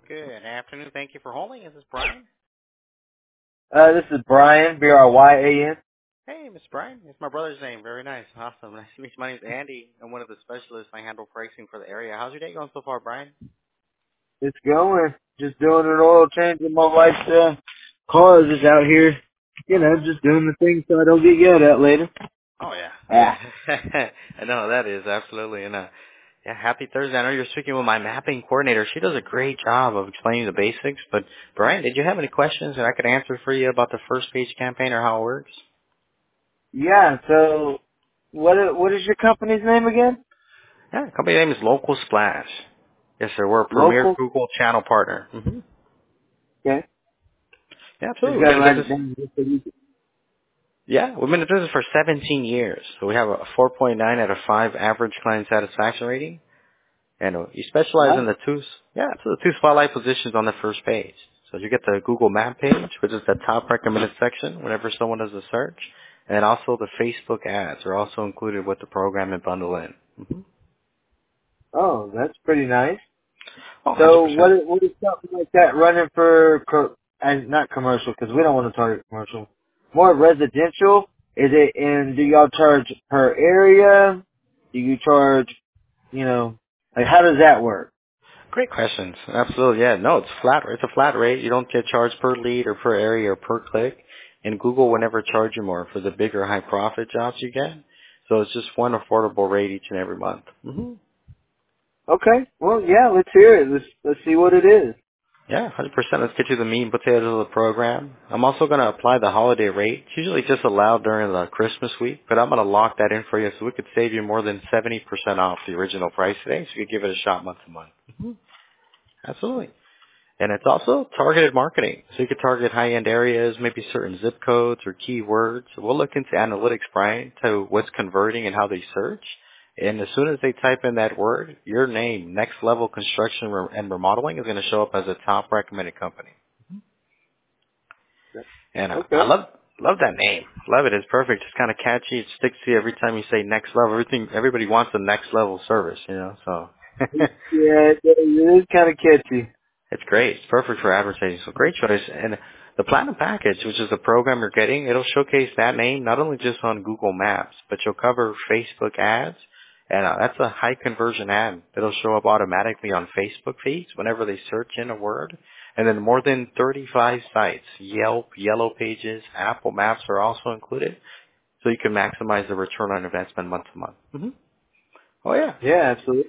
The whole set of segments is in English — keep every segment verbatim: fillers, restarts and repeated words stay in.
Good afternoon. Thank you for holding. Is this Brian? Uh, this is Brian, B R Y A N. Hey, Mister Brian. It's my brother's name. Very nice. Awesome. Nice to meet you. My name's Andy. I'm one of the specialists. I handle pricing for the area. How's your day going so far, Brian? It's going. Just doing an oil change in my wife's uh, cars is out here. You know, Okay. just doing the things so I don't get yelled at later. Oh, yeah. Ah. Yeah. I know that is. Absolutely. And, uh, yeah, happy Thursday. I know you're speaking with my mapping coordinator. She does a great job of explaining the basics. But, Brian, did you have any questions that I could answer for you about the first page campaign or how it works? Yeah, so what i- what is your company's name again? Yeah, the company name is Local Splash. Yes, sir. We're a premier Local? Google channel partner. Mm-hmm. Okay. Yeah, Just absolutely. We've gotta been in write business. it down. Just so you can- Yeah, we've been in business for seventeen years. So we have a four point nine out of five average client satisfaction rating. And uh, you specialize in Nice. the two, yeah, so the two spotlight positions on the first page. So you get the Google Map page, which is the top recommended section whenever someone does a search. And also the Facebook ads are also included with the program and bundle in. Mm-hmm. Oh, that's pretty nice. Oh, So one hundred percent. what is, what is something like that running for, co- and not commercial, because we don't want to target commercial, more residential? Is it, and do y'all charge per area? Do you charge, you know, like how does that work? Great questions. Absolutely, yeah. No, it's flat. It's a flat rate. You don't get charged per lead or per area or per click. And Google will never charge you more for the bigger high profit jobs you get. So it's just one affordable rate each and every month. hmm Okay, well, yeah, let's hear it. Let's, let's see what it is. Yeah, one hundred percent. Let's get you the meat and potatoes of the program. I'm also going to apply the holiday rate. It's usually just allowed during the Christmas week, but I'm going to lock that in for you so we could save you more than seventy percent off the original price today, so you could give it a shot month to month. hmm Absolutely. And it's also targeted marketing. So you could target high-end areas, maybe certain zip codes or keywords. We'll look into analytics, Brian, to what's converting and how they search. And as soon as they type in that word, your name, Next Level Construction Re- and Remodeling, is going to show up as a top recommended company. And uh, I Okay. love love that name. Love it. It's perfect. It's kind of catchy. It sticks to you every time you say next level. Everything. Everybody wants a next level service, you know. So Yeah, it it is kind of catchy. it's great. It's perfect for advertising. So great choice. And the Platinum Package, which is the program you're getting, it'll showcase that name not only just on Google Maps, but you'll cover Facebook ads. And uh, that's a high conversion ad. It'll show up automatically on Facebook feeds whenever they search in a word. And then more than thirty-five sites, Yelp, Yellow Pages, Apple Maps are also included. So you can maximize the return on investment month to month. hmm Oh yeah. Yeah, absolutely.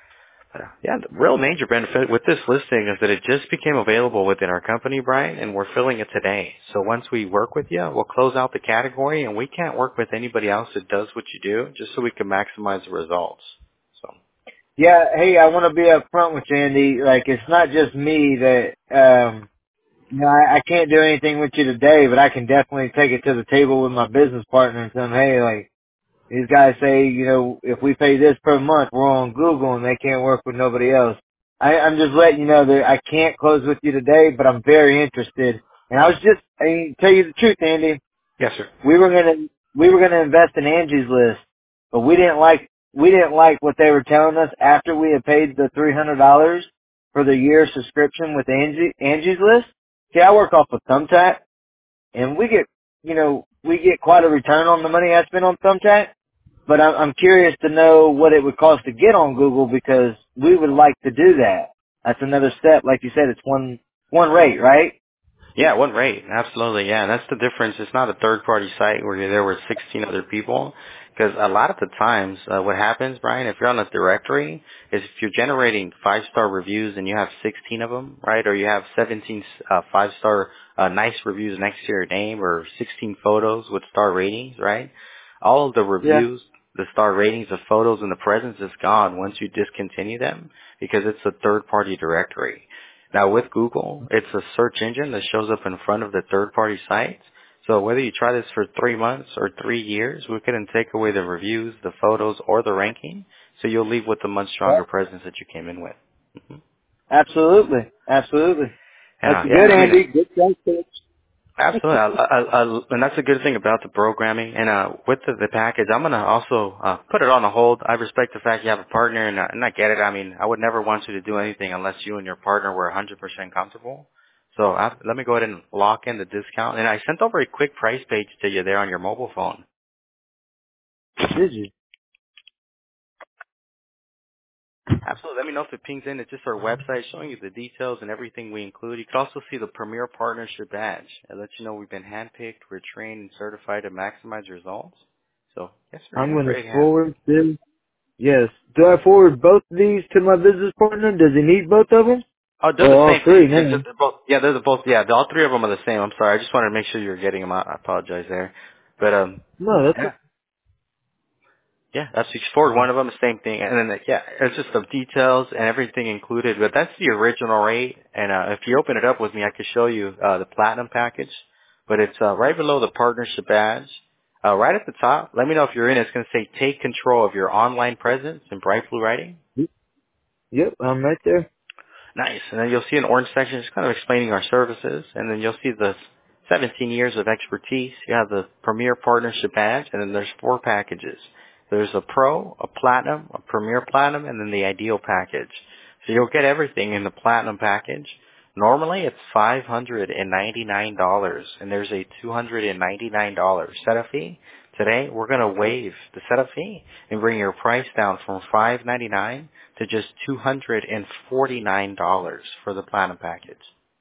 Uh, Yeah, the real major benefit with this listing is that it just became available within our company, Brian, and we're filling it today. So once we work with you, we'll close out the category, and we can't work with anybody else that does what you do, just so we can maximize the results. So Yeah, hey, I want to be upfront with you, Andy. Like, it's not just me that, um, you know, I, I can't do anything with you today, but I can definitely take it to the table with my business partner and tell them, hey, like, these guys say, you know, if we pay this per month, we're on Google and they can't work with nobody else. I, I'm just letting you know that I can't close with you today, but I'm very interested. And I was just, I mean, tell you the truth, Andy, yes, sir. we were gonna, we were gonna invest in Angie's List, but we didn't like, we didn't like what they were telling us after we had paid the three hundred dollars for the year subscription with Angie, Angie's List. See, I work off of Thumbtack and we get, you know, we get quite a return on the money I spend on Thumbtack. But I'm, I'm curious to know what it would cost to get on Google because we would like to do that. That's another step. Like you said, it's one one rate, right? Yeah, one rate. Absolutely. Yeah, that's the difference. It's not a third-party site where you're there with sixteen other people. Because a lot of the times, uh, what happens, Brian, if you're on a directory, is if you're generating five-star reviews and you have sixteen of them, right, or you have seventeen uh, five-star uh, nice reviews next to your name or sixteen photos with star ratings, right, all of the Yeah. reviews, the star ratings, the photos, and the presence is gone once you discontinue them because it's a third-party directory. Now with Google, it's a search engine that shows up in front of the third-party sites. So whether you try this for three months or three years, we couldn't take away the reviews, the photos, or the ranking. So you'll leave with a much Yeah. stronger presence that you came in with. hmm Absolutely. Absolutely. That's Yeah, yeah. good, I mean, Andy. Good sales pitch. Absolutely, I, I, I, and that's a good thing about the programming. And uh, with the, the package, I'm gonna also uh, put it on a hold. I respect the fact you have a partner, and, uh, and I get it. I mean, I would never want you to do anything unless you and your partner were one hundred percent comfortable. So I, let me go ahead and lock in the discount. And I sent over a quick price page to you there on your mobile phone. Did you? Absolutely. Let me know if it pings in. It's just our website showing you the details and everything we include. You can also see the Premier Partnership badge. It lets you know we've been handpicked, we're trained, and certified to maximize results. So, yes, sir. I'm Feel going to free to have. forward them. Yes. Do I forward both of these to my business partner? Does he need both of them? Oh, they're Or the all same three thing. They're, now? they're both. Yeah, they're the both. Yeah, all three of them are the same. I'm sorry. I just wanted to make sure you were getting them. I I apologize there. But um, No, that's yeah. a, Yeah, that's six forward. One of them, the same thing, and then yeah, it's just the details and everything included. But that's the original rate. And uh, if you open it up with me, I could show you uh, the platinum package. But it's uh, right below the partnership badge, uh, right at the top. Let me know if you're in. It's going to say "Take control of your online presence" in bright blue writing. yep, I'm right there. Nice. And then you'll see an orange section just kind of explaining our services. And then you'll see the seventeen years of expertise. You have the Premier Partnership badge, and then there's four packages. There's a Pro, a Platinum, a Premier Platinum, and then the Ideal package. So you'll get everything in the Platinum package. Normally it's five hundred ninety-nine dollars, and there's a two hundred ninety-nine dollars setup fee. Today we're going to waive the setup fee and bring your price down from five hundred ninety-nine dollars to just two hundred forty-nine dollars for the platinum package.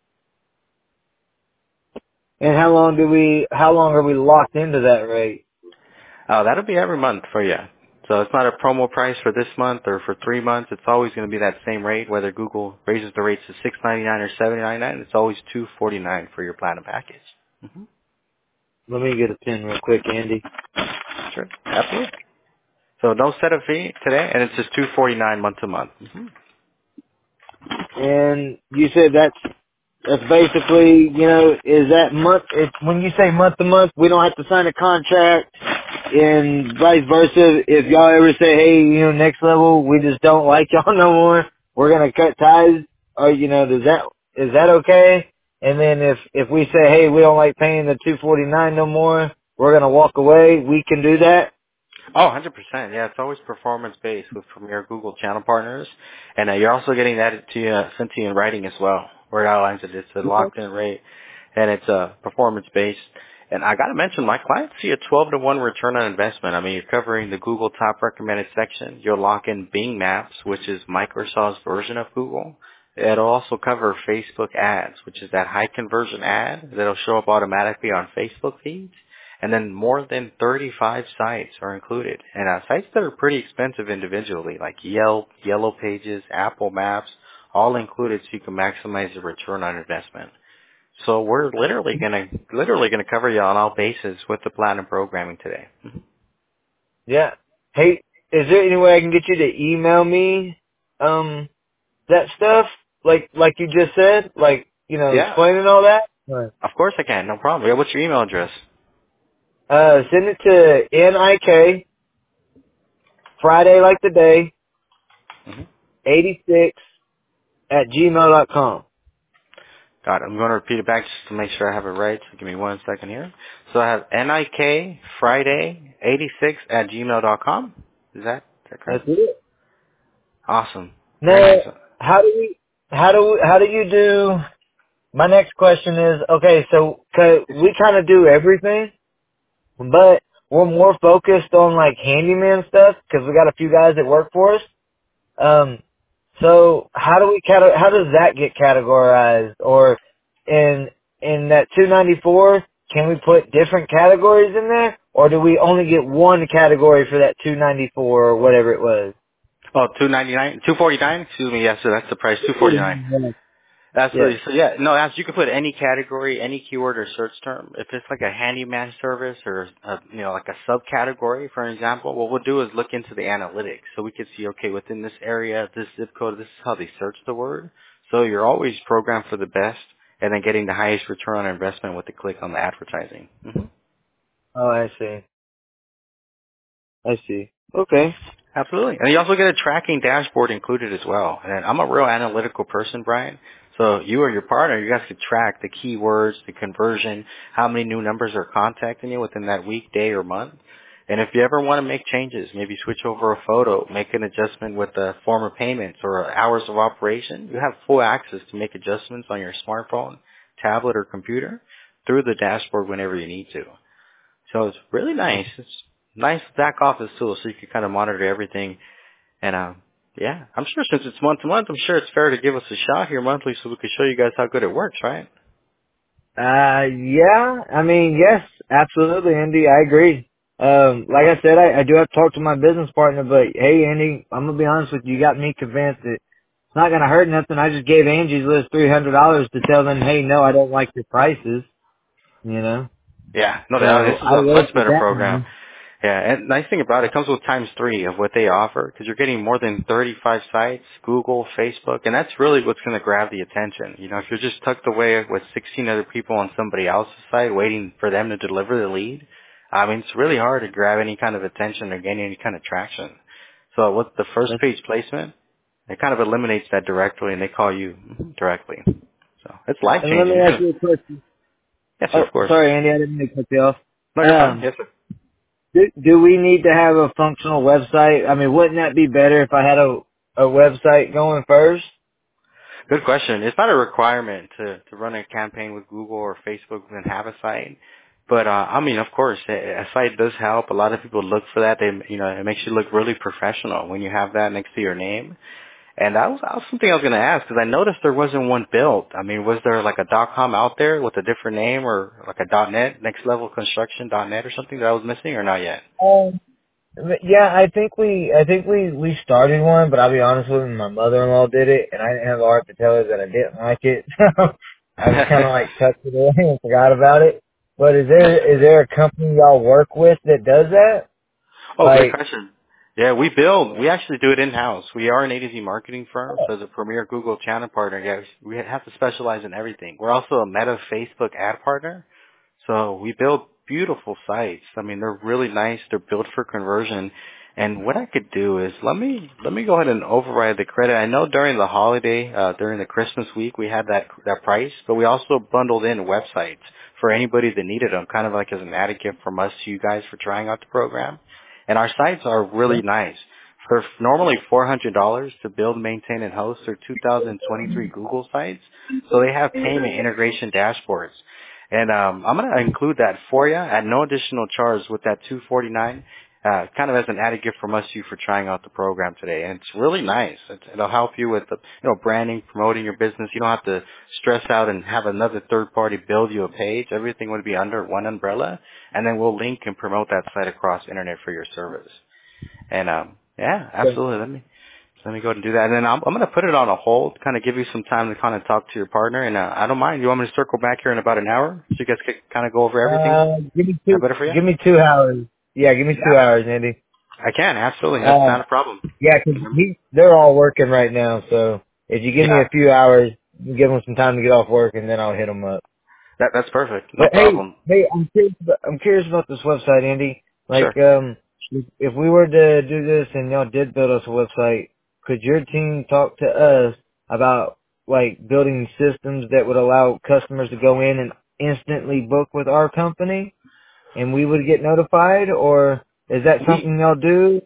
And how long do we, how long are we locked into that rate? Uh, that'll be every month for you. So it's not a promo price for this month or for three months. It's always going to be that same rate, whether Google raises the rates to six hundred ninety-nine dollars or seven hundred ninety-nine dollars. It's always two hundred forty-nine dollars for your platinum package. hmm Let me get a pen real quick, Andy. Sure. Absolutely. So no setup fee today, and it's just two hundred forty-nine dollars month to month. hmm And you said that's that's basically, you know, is that month? If, when you say month to month, we don't have to sign a contract, and vice versa. If y'all ever say, hey, you know, next level, we just don't like y'all no more, we're gonna cut ties. Or you know, does that is that okay? And then if if we say, hey, we don't like paying the two forty nine no more, we're gonna walk away. We can do that. Oh, one hundred percent. Yeah, it's always performance-based with Premier Google channel partners. And uh, you're also getting that to you, uh, sent to you in writing as well, where it outlines that it's a Okay. locked-in rate, and it's uh, performance-based. And I got to mention, my clients see a twelve to one return on investment. I mean, you're covering the Google top recommended section. You'll lock in Bing Maps, which is Microsoft's version of Google. It'll also cover Facebook ads, which is that high conversion ad that'll show up automatically on Facebook feeds. And then more than thirty-five sites are included. And uh, sites that are pretty expensive individually, like Yelp, Yellow Pages, Apple Maps, all included so you can maximize the return on investment. So we're literally gonna, literally gonna cover you on all bases with the platinum programming today. Mhm. Yeah. Hey, is there any way I can get you to email me um that stuff? Like like you just said? Like, you know, Yeah, explaining all that? Right. of course I can, no problem. Yeah, what's your email address? Uh send it to N I K Friday like the day hmm eighty six at gmail dot com. Got it. I'm going to repeat it back just to make sure I have it right. So give me one second here. So I have Nik Friday eighty-six at gmail dot com. Is that, is that That's correct? it. Awesome. Very Now nice. how do we how do we, how do you do my next question is, okay, so 'cause we kind of do everything, but we're more focused on like handyman stuff because we got a few guys that work for us. Um, so how do we cate- how does that get categorized? Or in in that two ninety-four, can we put different categories in there, or do we only get one category for that two ninety-four or whatever it was? Oh, two ninety-nine, two forty-nine. Excuse me. Yes, so that's the price, two forty-nine. Yes. Absolutely. So yeah, no, as you can put any category, any keyword or search term. If it's like a handyman service or a, you know like a subcategory, for example, what we'll do is look into the analytics so we can see, okay, within this area, this zip code, this is how they search the word. So you're always programmed for the best, and then getting the highest return on investment with the click on the advertising. hmm Oh, I see. I see. Okay. Absolutely. And you also get a tracking dashboard included as well. And I'm a real analytical person, Brian. So you or your partner, you guys could track the keywords, the conversion, how many new numbers are contacting you within that week, day, or month. And if you ever want to make changes, maybe switch over a photo, make an adjustment with the former payments or hours of operation, you have full access to make adjustments on your smartphone, tablet, or computer through the dashboard whenever you need to. So it's really nice. It's nice back office tool so you can kind of monitor everything. And um, yeah, I'm sure since it's month to month, I'm sure it's fair to give us a shot here monthly so we can show you guys how good it works, right? Uh, yeah, I mean, yes, absolutely, Andy, I agree. Um, like I said, I, I do have to talk to my business partner, but hey, Andy, I'm gonna be honest with you, you got me convinced that it's not gonna hurt nothing. I just gave Angie's List three hundred dollars to tell them, hey, no, I don't like your prices, you know? Yeah, no doubt. So This is I a much wasted better that program. money. Yeah, and nice thing about it, it comes with times three of what they offer because you're getting more than thirty-five sites, Google, Facebook, and that's really what's going to grab the attention. You know, if you're just tucked away with sixteen other people on somebody else's site waiting for them to deliver the lead, I mean, it's really hard to grab any kind of attention or gain any kind of traction. So with the first page placement, it kind of eliminates that directly and they call you directly. So it's life And let me changing. ask you a question. Yes, sir, Oh, of course. sorry, Andy, I didn't mean to cut you off. No, you're fine. Um, Yes, sir. do, do we need to have a functional website? I mean, wouldn't that be better if I had a, a website going first? Good question. It's not a requirement to, to run a campaign with Google or Facebook and have a site. But, uh, I mean, of course, a, a site does help. A lot of people look for that. They, you know, it makes you look really professional when you have that next to your name. And that was, that was something I was going to ask because I noticed there wasn't one built. I mean, was there like a .com out there with a different name or like a .net, next level construction .net or something that I was missing or not yet? Um, yeah, I think we, I think we, we started one, but I'll be honest with you, my mother-in-law did it, and I didn't have the heart to tell her that I didn't like it. So I just kind of like tucked it away and forgot about it. But is there, is there a company y'all work with that does that? Oh, great Like, question. Yeah, we build. We actually do it in-house. We are an A to Z marketing firm, so as a premier Google channel partner, yes, we have to specialize in everything. We're also a Meta Facebook ad partner, so we build beautiful sites. I mean, they're really nice. They're built for conversion. And what I could do is let me let me go ahead and override the credit. I know during the holiday, uh, during the Christmas week, we had that that price, but we also bundled in websites for anybody that needed them, kind of like as an added gift from us to you guys for trying out the program. And our sites are really nice. For normally four hundred dollars to build, maintain, and host their two thousand twenty-three Google sites. So they have payment integration dashboards. And um, I'm going to include that for you at no additional charge with that two forty-nine, uh, kind of as an added gift from us to you for trying out the program today. And it's really nice. It, it'll help you with the, you know, branding, promoting your business. You don't have to stress out and have another third party build you a page. Everything would be under one umbrella, and then we'll link and promote that site across internet for your service. And um, yeah, absolutely. Let me let me go ahead and do that. And then I'm, I'm going to put it on a hold, kind of give you some time to kind of talk to your partner. And uh, I don't mind. You want me to circle back here in about an hour so you guys can kind of go over everything? Is uh, give me that two, better for you? give me two hours. Yeah, give me two Yeah. hours, Andy. I can, absolutely. That's Um, not a problem. yeah, 'cause he, they're all working right now, so if you give me Yeah, a few hours, give them some time to get off work, and then I'll hit them up. that, that's perfect. No But hey, problem. hey, I'm curious. About, I'm curious about this website, Andy. Like, Sure. um, if, if we were to do this and y'all did build us a website, could your team talk to us about like building systems that would allow customers to go in and instantly book with our company, and we would get notified, or is that We something y'all do?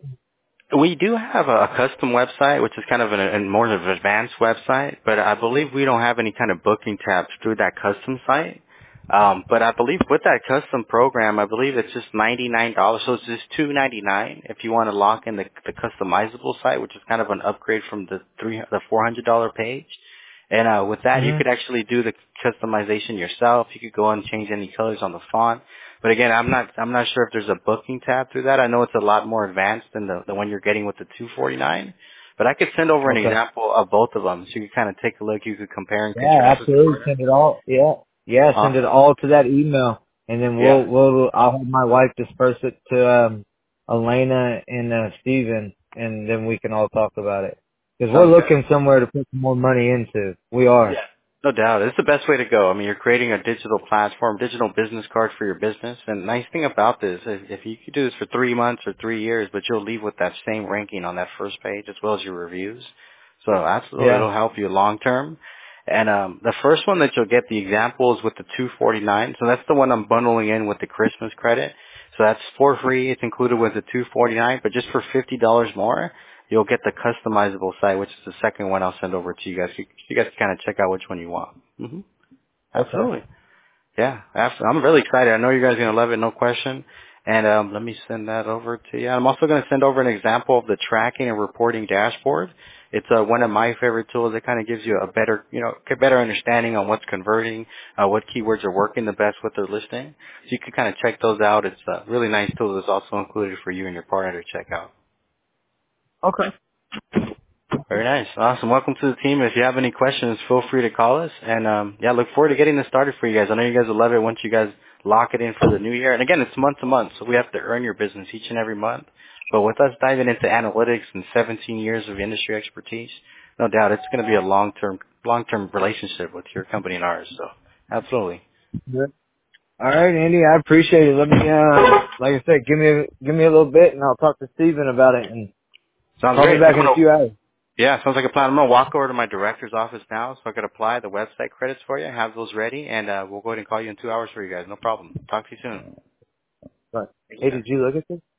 We do have a, a custom website, which is kind of an, a more of an advanced website, but I believe we don't have any kind of booking tabs through that custom site. Um, but I believe with that custom program, I believe it's just ninety-nine dollars. So it's just two ninety-nine if you want to lock in the, the customizable site, which is kind of an upgrade from the three the four hundred dollar page. And uh, with that, you Mm-hmm. could actually do the customization yourself. You could go and change any colors on the font. But again, I'm not I'm not sure if there's a booking tab through that. I know it's a lot more advanced than the the one you're getting with the two forty-nine. But I could send over an Okay. example of both of them, so you could kind of take a look. You could compare and Yeah, contrast with your absolutely. partner. Send it all. Yeah, yeah. Send it Awesome. all to that email, and then we'll Yeah. we'll I'll have my wife disperse it to um Elena and uh, Steven, and then we can all talk about it. Because we're Sounds good. looking somewhere to put some more money into. We are. Yeah. No doubt. It's the best way to go. I mean, you're creating a digital platform, digital business card for your business. And the nice thing about this is if you could do this for three months or three years, but you'll leave with that same ranking on that first page as well as your reviews. So absolutely, Yeah. it'll help you long term. And um, the first one that you'll get the example is with the two forty-nine. So that's the one I'm bundling in with the Christmas credit. So that's for free. It's included with the two forty-nine, but just for fifty dollars more, you'll get the customizable site, which is the second one I'll send over to you guys. You, you guys can kind of check out which one you want. hmm Okay. Absolutely. Yeah, absolutely. I'm really excited. I know you guys are going to love it, no question. And um, let me send that over to you. I'm also going to send over an example of the tracking and reporting dashboard. It's uh, one of my favorite tools. It kind of gives you a better, you know, a better understanding on what's converting, uh, what keywords are working the best with their listing. So you can kind of check those out. It's a really nice tool that's also included for you and your partner to check out. Okay. Very nice. Awesome. Welcome to the team. If you have any questions, feel free to call us. And um, yeah, look forward to getting this started for you guys. I know you guys will love it once you guys lock it in for the new year. And again, it's month to month, so we have to earn your business each and every month. But with us diving into analytics and seventeen years of industry expertise, no doubt it's going to be a long-term, long-term relationship with your company and ours. So absolutely. Good. All right, Andy, I appreciate it. Let me, uh, like I said, give me a, give me a little bit, and I'll talk to Steven about it, and Sounds call me great. back I'm in a gonna, few hours. yeah, sounds like a plan. I'm going to walk over to my director's office now so I could apply the website credits for you, have those ready, and uh, we'll go ahead and call you in two hours for you guys. No problem. Talk to you soon. But Thank you, hey, sir. did you look at this?